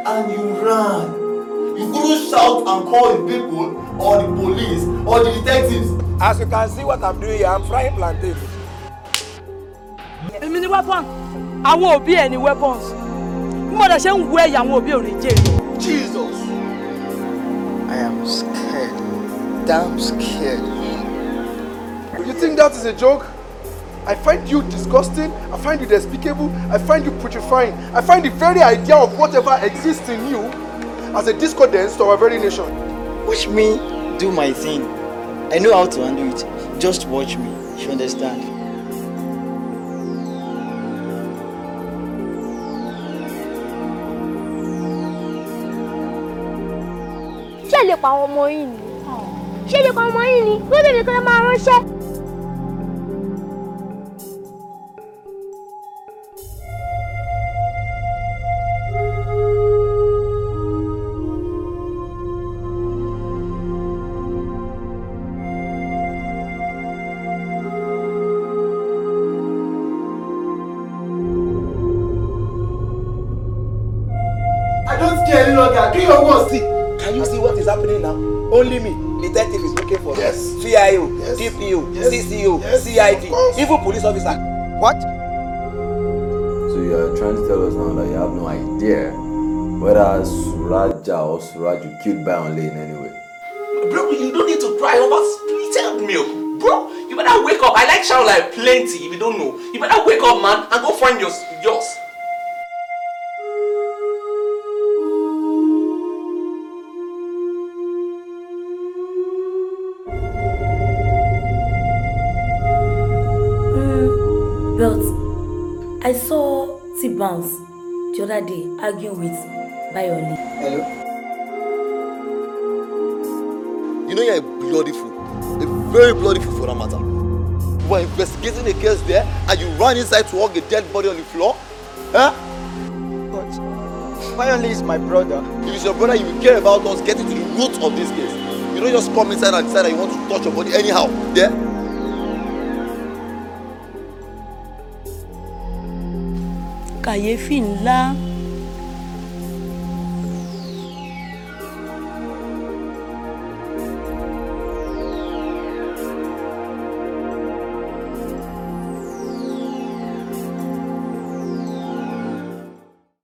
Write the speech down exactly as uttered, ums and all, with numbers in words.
and you ran. You couldn't shout and call the people or the police or the detectives. As you can see what I'm doing here, I'm frying plantain. Èmi ni weapon. Àwọn òbí ẹ ni weapons. Mo de ṣe ń wé àwọn òbí ò ní jèrè. Jesus. I am scared. Damn scared. You think that is a joke? I find you disgusting, I find you despicable, I find you putrefying. I find the very idea of whatever exists in you as a discordance to our very nation. Watch me do my thing. I know how to handle it. Just watch me. You understand? Ṣé lè pa àwọn ọmọ yìí ni? Ṣé lè pa ọmọ yìí ni? Lóde nìkan lè máa ránṣẹ́. I don't care any longer. Do your worst. See, can you see what is happening now? Only me, detective is looking for Yes. C I O, Yes. D P O, Yes. C C O, Yes. C I D, Of course. even police officer. What? So you are trying to tell us now that you have no idea whether Suraja or Suraju killed Bayonle in any way? Bro, you don't need to cry over split milk. Bro, you better wake up. I like shower like plenty if you don't know. You better wake up, man, and go find yours. yours. But I saw T-Bounce the other day arguing with Bayonle. Hello? You know you're a bloody fool. A very bloody fool for that matter. You were investigating a case there and you ran inside to hug a dead body on the floor? Huh? But Bayonle is my brother. If it's your brother, you will care about us getting to the root of this case. You don't just come inside and decide that you want to touch your body anyhow. Yeah? Kàyéfì ńlá.